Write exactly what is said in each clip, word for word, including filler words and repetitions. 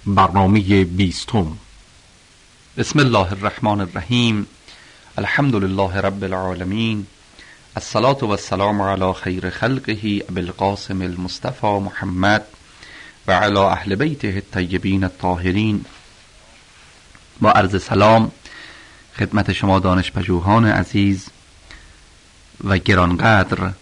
برنامه بیستم. بسم الله الرحمن الرحیم. الحمد لله رب العالمین. الصلاة و السلام علی خیر خلقه ابوالقاسم المصطفى محمد و علی اهل بیته الطیبین الطاهرین. با عرض سلام خدمت شما دانشپژوهان عزیز و گرانقدر.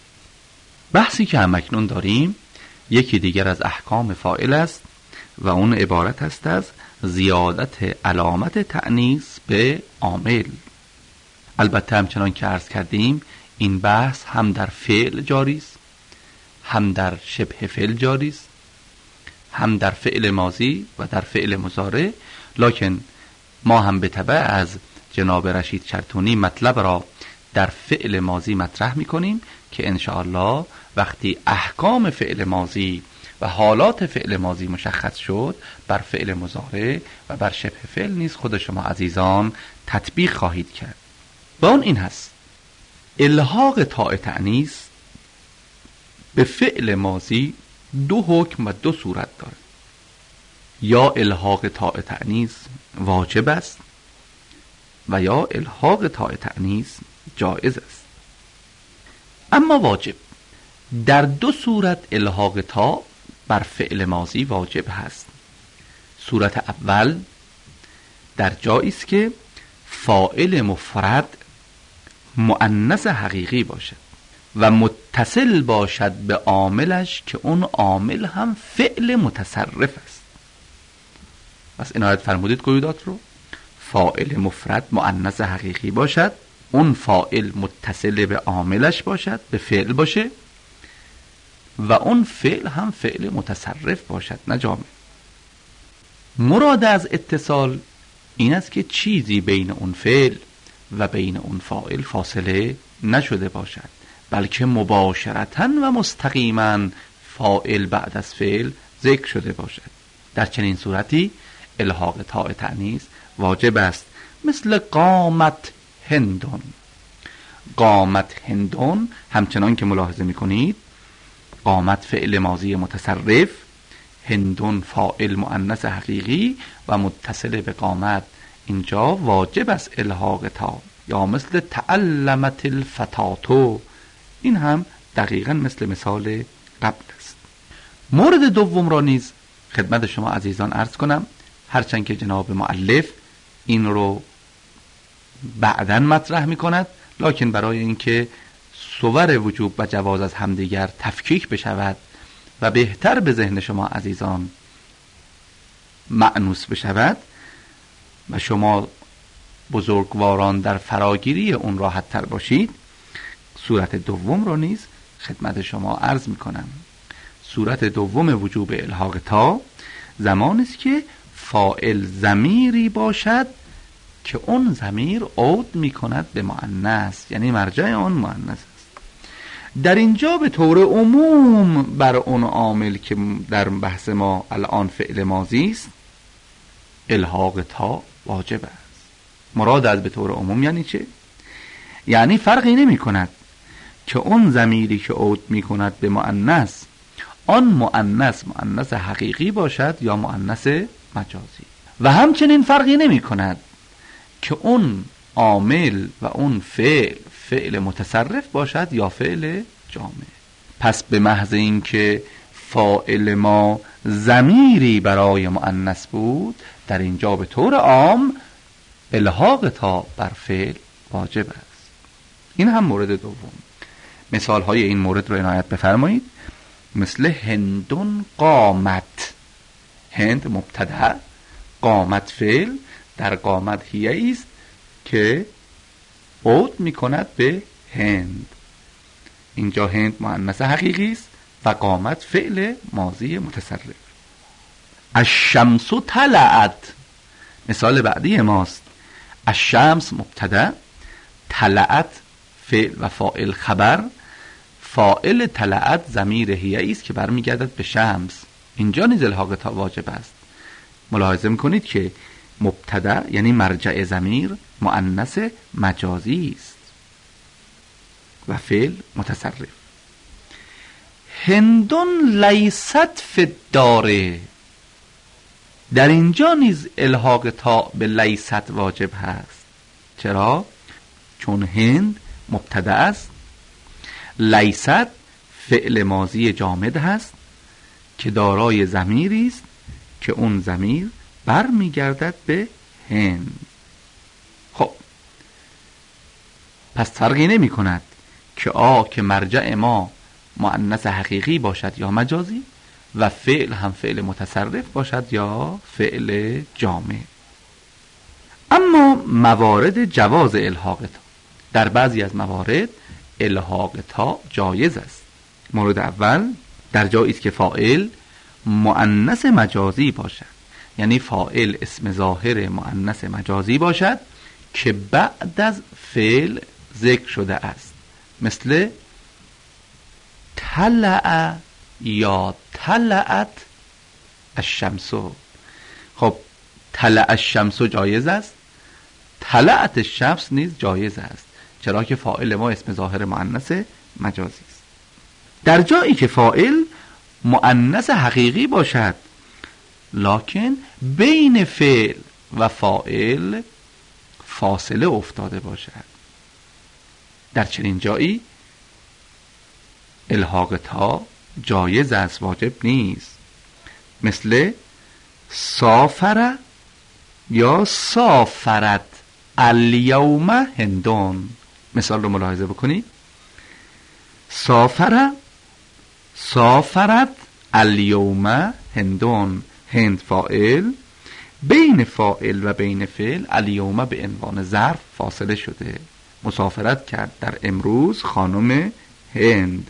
بحثی که همکنون داریم یکی دیگر از احکام فاعل است و اون عبارت است از زیادت علامت تأنیث به عامل. البته همچنان که عرض کردیم این بحث هم در فعل جاری است، هم در شبه فعل جاری است، هم در فعل ماضی و در فعل مضارع، لکن ما هم به تبع از جناب رشید چرتونی مطلب را در فعل ماضی مطرح می‌کنیم که انشاءالله وقتی احکام فعل ماضی و حالات فعل ماضی مشخص شد بر فعل مضارع و بر شبه فعل نیز خود شما عزیزان تطبیق خواهید کرد. و اون این هست: الحاق تاء تأنیث به فعل ماضی دو حکم و دو صورت دارد. یا الحاق تاء تأنیث واجب است و یا الحاق تاء تأنیث جایز است. اما واجب، در دو صورت الحاق تاء بر فعل ماضی واجب هست. صورت اول در جایی است که فاعل مفرد مؤنث حقیقی باشد و متصل باشد به عاملش که اون عامل هم فعل متصرف است. پس عنایت فرمودید قیودات رو. فاعل مفرد مؤنث حقیقی باشد، اون فاعل متصل به عاملش باشد، به فعل باشه، و اون فعل هم فعل متصرف باشد نه جامد. مراد از اتصال این است که چیزی بین اون فعل و بین اون فاعل فاصله نشده باشد، بلکه مباشرتاً و مستقیما فاعل بعد از فعل ذکر شده باشد. در چنین صورتی الحاق تاء تأنیث واجب است. مثل قامت هندون. قامت هندون همچنان که ملاحظه میکنید قامت فعل ماضی متصرف، هندون فاعل مؤنث حقیقی و متصل به قامت، اینجا واجب است الحاق تاء. یا مثل تعلمت الفتاتو، این هم دقیقاً مثل مثال قبل است. مورد دوم را نیز خدمت شما عزیزان عرض کنم، هرچند که جناب مؤلف این رو بعداً مطرح می کند، لکن برای اینکه صور وجوب و جواز از همدیگر تفکیک بشود و بهتر به ذهن شما عزیزان مأنوس بشود و شما بزرگواران در فراگیری اون راحت تر باشید، صورت دوم رو نیز خدمت شما عرض می کنم. صورت دوم وجوب الحاق تاء زمانی است که فاعل ضمیری باشد که اون ضمیر عود می کند به مؤنث، یعنی مرجع اون مؤنث است. در اینجا به طور عموم بر اون عامل که در بحث ما الان فعل ماضی است الحاق تاء واجب است. مراد از به طور عموم یعنی چه؟ یعنی فرقی نمی کند که اون ضمیری که عود می کند به مؤنث آن مؤنث مؤنث حقیقی باشد یا مؤنث مجازی، و همچنین فرقی نمی کند که اون عامل و اون فعل فعل متصرف باشد یا فعل جامع. پس به محض این که فاعل ما ضمیری برای مؤنث بود، در اینجا به طور عام الحاق تاء بر فعل واجب است. این هم مورد دوم. مثال های این مورد رو عنایت بفرمایید. مثل هندون قامت. هند مبتدا، قامت فعل. در قامت هیه است که عود می کند به هند. اینجا هند مؤنث حقیقی است و قامت فعل ماضی متصرف. الشمس طلعت مثال بعدی ماست. الشمس مبتدا، طلعت فعل و فاعل خبر. فاعل طلعت ضمیر هیه است که برمیگردد به شمس. اینجا نیز الحاق تاء واجب است. ملاحظه میکنید که مبتدا یعنی مرجع ضمیر مؤنث مجازی است و فعل متصرف. هندون لیست فی الدار. در اینجا نیز الحاق تا به لیست واجب هست. چرا؟ چون هند مبتدا است، لیست فعل ماضی جامد هست که دارای ضمیری است که اون ضمیر برمیگردد به هند. خب پس فرقی نمی کند که آ که مرجع ما مؤنث حقیقی باشد یا مجازی و فعل هم فعل متصرف باشد یا فعل جامد. اما موارد جواز الحاق تا، در بعضی از موارد الحاق تا جایز است. مورد اول در جایی است که فاعل مؤنث مجازی باشد، یعنی فاعل اسم ظاهر مؤنث مجازی باشد که بعد از فعل ذکر شده است، مثل طلع یا طلعت الشمس. خب طلع الشمس جایز است، طلعت الشمس نیز جایز است، چرا که فاعل ما اسم ظاهر مؤنث مجازی است. در جایی که فاعل مؤنث حقیقی باشد لکن بین فعل و فاعل فاصله افتاده باشد، در چنین جایی الحاق تا جایز است، واجب نیست، مثل سافر یا سافرت الیوم هندون. مثال رو ملاحظه بکنید، سافر سافرت الیوم هندون، هند فاعل، بین فاعل و بین فعل الیوم به عنوان ظرف فاصله شده، مسافرت کرد در امروز خانم هند.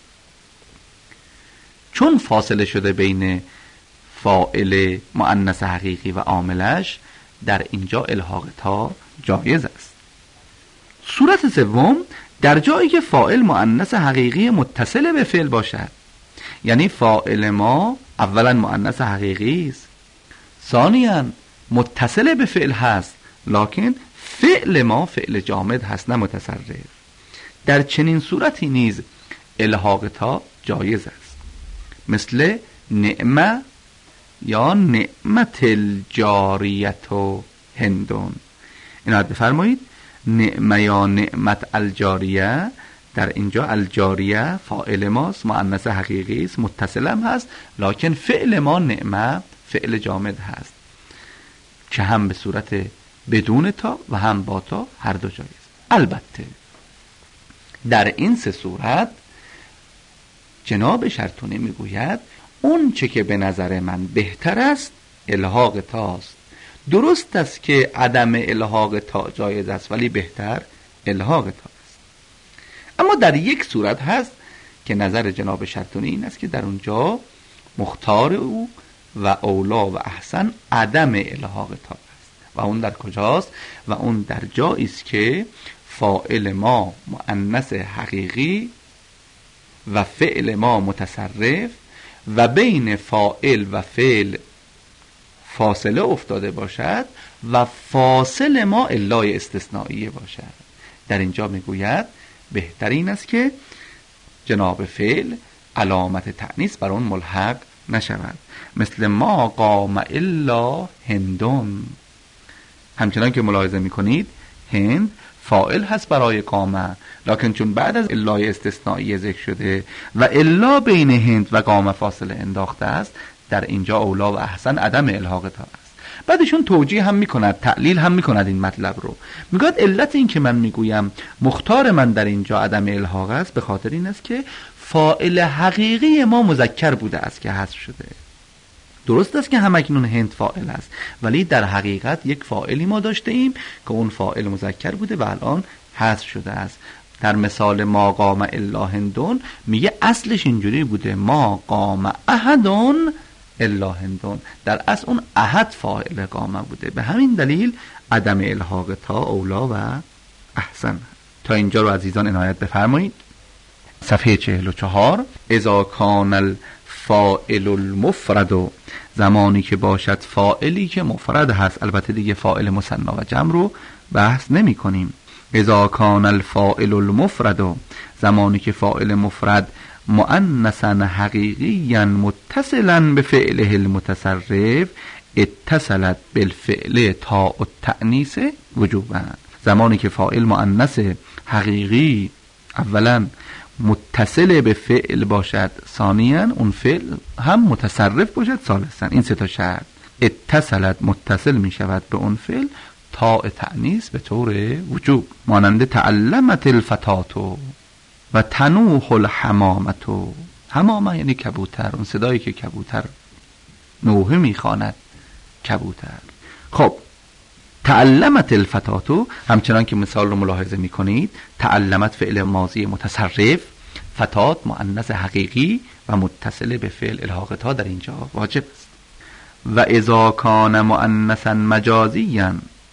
چون فاصله شده بین فاعل مؤنث حقیقی و عاملش، در اینجا الحاق تا جایز است. صورت سوم در جایی که فاعل مؤنث حقیقی متصل به فعل باشد، یعنی فاعل ما اولا مؤنث حقیقی است، ثانیاً متصل به فعل هست لکن فعل ما فعل جامد هست نه متصرف. در چنین صورتی نیز الحاق تا جایز است، مثل نعمه یا نعمت الجاریت و هندون. اینا بفرمایید، نعمه یا نعمت الجاریه، در اینجا الجاریه فاعل ماست، مؤنث حقیقی است، متصل هم هست لکن فعل ما نعمه فعل جامد هست که هم به صورت بدون تا و هم با تا هر دو جایز. البته در این سه صورت جناب شرطونی میگوید اون چه که به نظر من بهتر است الحاق تاست. درست است که عدم الحاق تا جایز است ولی بهتر الحاق تا است. اما در یک صورت هست که نظر جناب شرطونی این است که در اونجا مختار او و اولا و احسن عدم الحاق تا است. و اون در کجاست؟ و اون در جایی است که فاعل ما مؤنث حقیقی و فعل ما متصرف و بین فاعل و فعل فاصله افتاده باشد و فاصل ما علای استثنائیه باشد. در اینجا میگوید بهترین است که جناب فعل علامت تأنیث بر اون ملحق نشود، مثل ما قام الا هندون. همچنان که ملاحظه میکنید هند فاعل هست برای قامه، لکن چون بعد از علای استثنائیه ذکر شده و الا بین هند و قامه فاصله انداخته است، در اینجا اولا و احسن عدم الحاق تا است. بعدشون توجیه هم میکند، تعلیل هم میکند این مطلب رو. میگوید علت این که من میگویم مختار من در اینجا عدم الحاق است به خاطر این است که فاعل حقیقی ما مذکر بوده است که حذف شده. درست است که همکنون هند فاعل است ولی در حقیقت یک فاعلی ما داشته ایم که اون فاعل مذکر بوده و الان حذف شده است. در مثال ما قام الا هندون میگه اصلش اینجوری بوده ما قام احدون الا هندون، در اصل اون احد فاعل قامه بوده. به همین دلیل عدم الحاق تا اولا و احسن. تا اینجا رو عزیزان عنایت بفرمایید. صفحه چهل و چهار، اذا کان الفاعل المفرد، زمانی که باشد فاعلی که مفرد هست، البته دیگه فاعل مثنی و جمع رو بحث نمی کنیم. اذا کان الفاعل المفرد، زمانی که فاعل مفرد مؤنثا حقیقیا متصلا به فعله المتصرف اتصلت بالفعل تاء التأنیث وجوبا. زمانی که فاعل مؤنث حقیقی اولا متصل به فعل باشد، ثانیا اون فعل هم متصرف باشد، ثالثا. این سه تا شرط. اتصلت متصل می شود به اون فعل، تاء تأنیث به طور وجوب، مانند تعلمت الفتاتو و تنوح الحمامتو. حمامه یعنی کبوتر، اون صدایی که کبوتر نوحه میخواند کبوتر. خب تعلمت الفتاتو همچنان که مثال رو ملاحظه میکنید، تعلمت فعل ماضی متصرف، فتات مؤنث حقیقی و متصل به فعل، الحاق تا در اینجا واجب است. و اذا کان مؤنثا مجازیا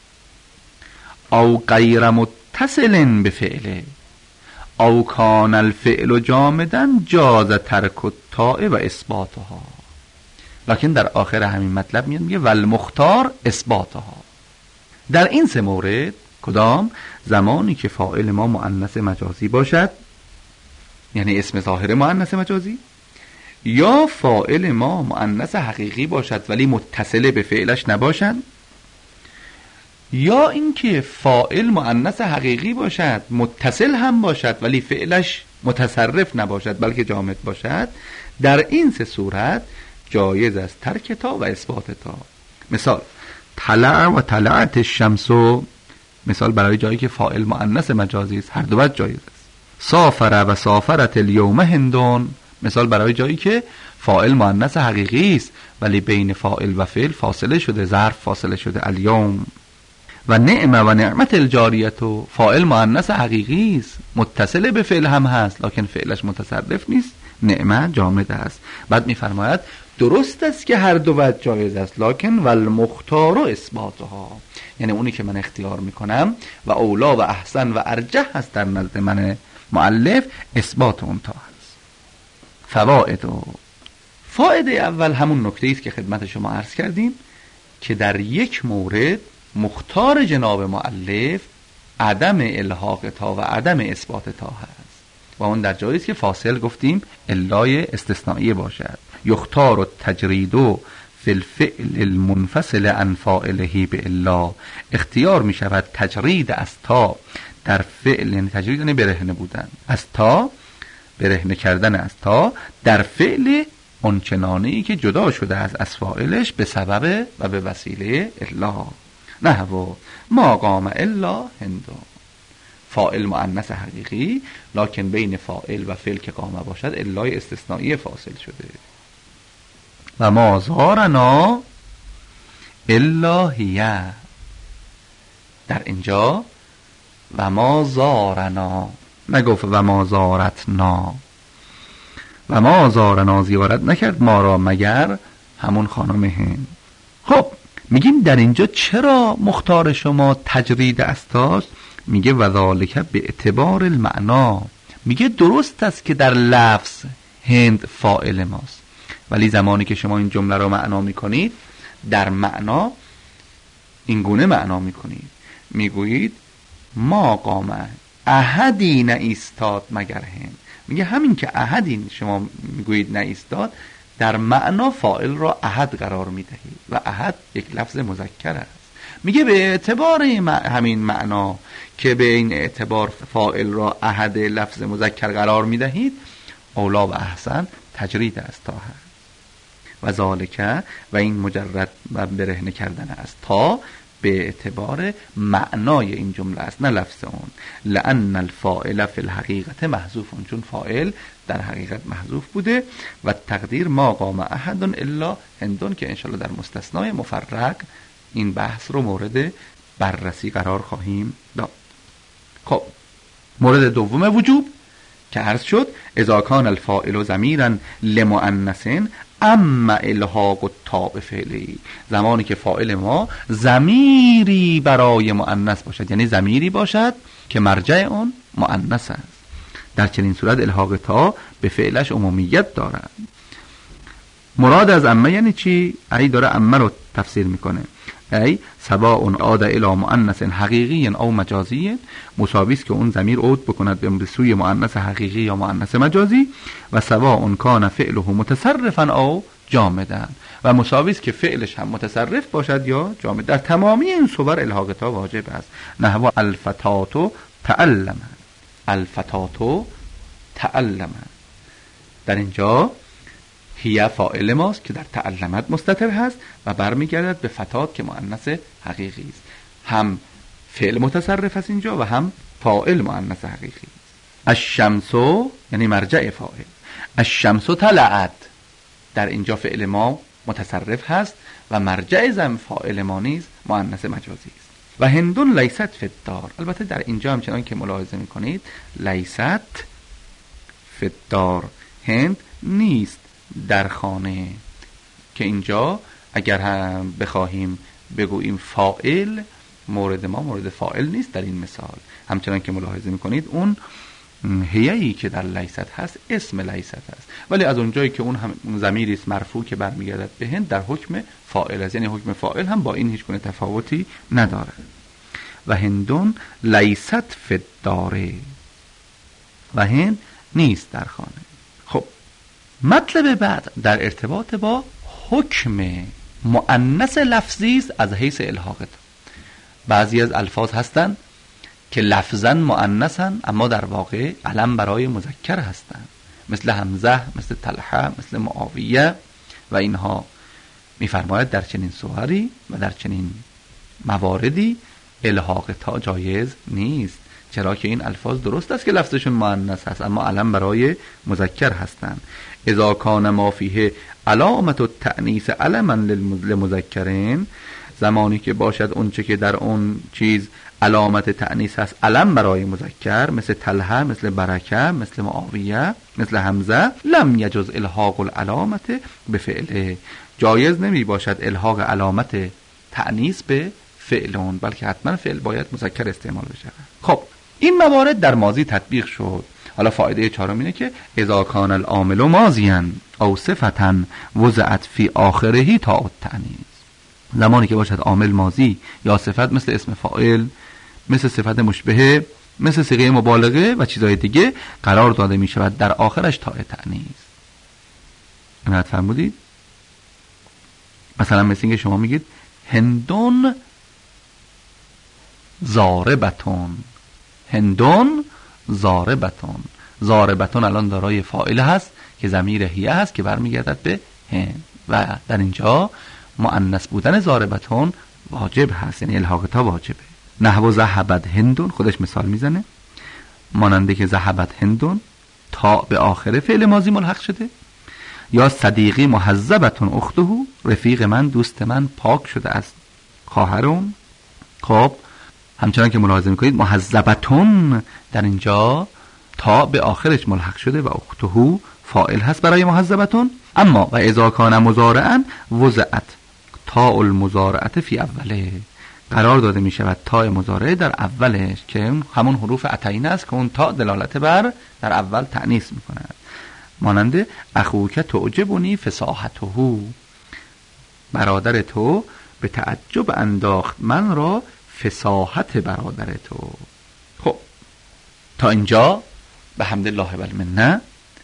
او غیر متصل به فعله او کان الفعل جامدا جاز ترک التاء و اثباتها. لکن در آخر همین مطلب میاد میگه والمختار اثباتها. در این سه مورد کدام؟ زمانی که فاعل ما مؤنث مجازی باشد، یعنی اسم ظاهر مؤنث مجازی، یا فاعل ما مؤنث حقیقی باشد ولی متصل به فعلش نباشد، یا اینکه فاعل مؤنث حقیقی باشد متصل هم باشد ولی فعلش متصرف نباشد بلکه جامد باشد. در این سه صورت جایز است ترک تا و اثبات تا. مثال طلع و طلعت الشمس، مثال برای جایی که فاعل مؤنث مجازی است، هر دو وجه جایز است. سافر و سافرت الیوم هندون، مثال برای جایی که فاعل مؤنث حقیقی است ولی بین فاعل و فعل فاصله شده، ظرف فاصله شده، الیوم. و نعمه و نعمت الجاریتو، فاعل مؤنث حقیقی است، متصل به فعل هم هست لکن فعلش متصرف نیست، نعمه جامد است. بعد میفرماید درست است که هر دو وجه جایز است لکن والمختار اثباتها، یعنی اونی که من اختیار میکنم و اولا و احسن و ارجح هست در نزد من مؤلف، اثبات اون تا هست. فوائد و فائده اول همون نکته است که خدمت شما عرض کردیم که در یک مورد مختار جناب مؤلف عدم الحاق تا و عدم اثبات تا هست و اون در جایی است که فاصل گفتیم علای استثنایی باشد. یختار التجرید فی الفعل المنفصل عن فاعله بالا، اختیار می شود تجرید از تا در فعل، یعنی تجرید یعنی برهنه بودن از تا، برهنه کردن از تا در فعل اونچنانی که جدا شده از از فاعلش به سبب و به وسیله الا. نه و ما قام الا هندو، فاعل مؤنث حقیقی لکن بین فاعل و فعل که قامه باشد الای استثنایی فاصل شده. و ما زارنا الا هی، در اینجا و ما زارنا، نگفت و ما زارتنا، و ما زارنا زیارت نکرد ما را مگر همون خانم هند. خب میگیم در اینجا چرا مختار شما تجرید استاست؟ میگه وذالک به اعتبار المعنا، میگه درست است که در لفظ هند فاعل ماست ولی زمانی که شما این جمله رو معنا میکنید در معنا این گونه معنا میکنید، میگویید ما قامه احدی نه ایستاد مگر هند. میگه همین که احدی شما میگویید نه ایستاد در معنا فاعل را احد قرار میدهید و احد یک لفظ مذکر است. میگه به اعتبار همین معنا که به این اعتبار فاعل را احد لفظ مذکر قرار میدهید اولا و احسن تجرید است تا هست. و ذالکه و این مجرد و برهنه کردن است تا به اعتبار معنای این جمله است نه لفظ اون. لأن الفاعل فی الحقیقت محذوف، چون فاعل در حقیقت محذوف بوده و تقدیر ما قام احد الا هندون که انشالله در مستثنای مفرق این بحث رو مورد بررسی قرار خواهیم داد. خب مورد دوم وجوب که عرض شد اذا کان الفاعل ضمیرا لمؤنث اما الحاق التاء فعلی، زمانی که فاعل ما ضمیری برای مؤنث باشد، یعنی ضمیری باشد که مرجع اون مؤنث است، در چنین صورت الحاق تا به فعلش عمومیت دارد. مراد از اما یعنی چی؟ ای داره اما رو تفسیر میکنه، ای سواء عاد الی مؤنث حقیقی او مجازی، مساوی است که اون ضمیر عود بکند به سوی مؤنث حقیقی یا مؤنث مجازی، و سواء کان فعله متصرفا او جامدن و مساوی است که فعلش هم متصرف باشد یا جامد. در تمامی این صور الحاق تا واجب است. نحو الفتاتو تعلم، الفتاتو تعلم. در اینجا هی فاعل ماست که در تعلمت مستتر هست و برمیگردد به فتات که مؤنث حقیقی است. هم فعل متصرف است اینجا و هم فاعل مؤنث حقیقی است. الشمسو یعنی مرجع فاعل. الشمسو طلعت، در اینجا فعل ما متصرف هست و مرجع زم فاعل ما نیز مؤنث مجازی است. و هندون لیست فی الدار، البته در اینجا همچنان که ملاحظه میکنید لیست فی الدار، هند نیست در خانه، که اینجا اگر هم بخواهیم بگوییم فاعل، مورد ما مورد فاعل نیست در این مثال. همچنان که ملاحظه میکنید اون هیایی که در لیست هست اسم لیست هست، ولی از اونجایی که اون هم ضمیری است مرفوع که برمیگردد به هند در حکم فاعل است، یعنی حکم فاعل هم با این هیچ گونه تفاوتی نداره. و هندون لیست فی الدار، و هند نیست در خانه. خب مطلب بعد در ارتباط با حکم مؤنث لفظی است از حیث الحاقت. بعضی از الفاظ هستند که لفظاً مؤنثن اما در واقع علم برای مذکر هستند، مثل حمزه، مثل طلحه، مثل معاویه و اینها. میفرماید در چنین صوری و در چنین مواردی الحاق تا جایز نیست، چرا که این الفاظ درست است که لفظشون مؤنث هست اما علم برای مذکر هستند. اذا کان ما فیه علامت التأنیث علما للمذکرین، زمانی که باشد اونچه که در اون چیز علامت تأنیث هست علم برای مذکر، مثل طلحه، مثل برکه، مثل معاویه، مثل حمزه، لم یجوز الحاق العلامت به فعله، جایز نمی باشد الحاق علامت تأنیث به فعلون، بلکه حتما فعل باید مذکر استعمال بشه. خب این موارد در ماضی تطبیق شد. حالا فایده چهارم اینه که اذا کان العامل ماضیا او صفتا وضعت فی آخره تا التأنیث، زمانی که باشد عامل ماضی یا صفت مثل اسم فاعل، مثل صفت مشبهه، مثل صیغه مبالغه و چیزهای دیگه قرار داده می شود در آخرش تا تأنیث. عنایت فرمودید؟ مثلا مثل اینکه شما میگید هندون زاربتون، هندون زاربتون، زاربتون الان دارای فاعل هست که ضمیر هیه هست که برمیگردد به هند و در اینجا مؤنث بودن زاربتون واجب هست، یعنی الحاق تا واجبه. نحو ذهبت هندون، خودش مثال میزنه، ماننده که ذهبت هندون تا به آخر فعل ماضی ملحق شده، یا صدیقی محذبتون اخته، رفیق من دوست من پاک شده از خواهرم. خب همچنان که ملاحظه میکنید محذبتون در اینجا تا به آخرش ملحق شده و اخته فاعل هست برای محذبتون. اما و اذا کان مضارعا وضعت تا المضارعه فی اوله، قرار داده می شود تا مضارعه در اولش که همون حروف اتینه است که اون تا دلالت بر در اول تأنیث می کند. مانند اخوک تعجبنی فصاحته، برادر تو به تعجب انداخت من را فصاحت برادر تو. خب تا اینجا به حمد الله و المنه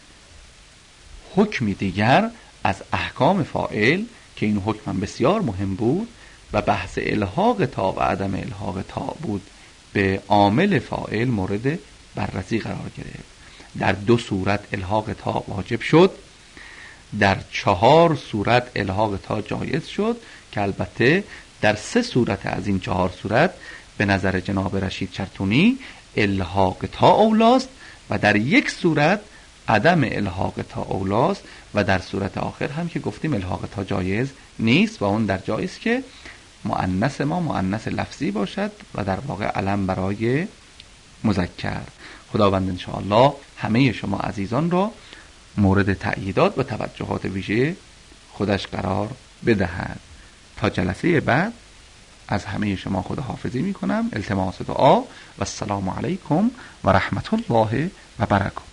حکمی دیگر از احکام فاعل که این حکم هم بسیار مهم بود و بحث الحاق تا و عدم الحاق تا بود به عامل فاعل مورد بررسی قرار گرفت. در دو صورت الحاق تا واجب شد، در چهار صورت الحاق تا جایز شد که البته در سه صورت از این چهار صورت به نظر جناب رشید چرتونی الحاق تا اولاست و در یک صورت عدم الحاق تا اولاست و در صورت آخر هم که گفتیم الحاق تا جایز نیست و اون در جایی است که مؤنث ما مؤنث لفظی باشد و در واقع علم برای مذکر. خداوند انشاءالله همه شما عزیزان را مورد تأییدات و توجهات ویژه خودش قرار بدهد. تا جلسه بعد از همه شما خداحافظی می کنم. التماس دعا و السلام علیکم و رحمت الله و برکاته.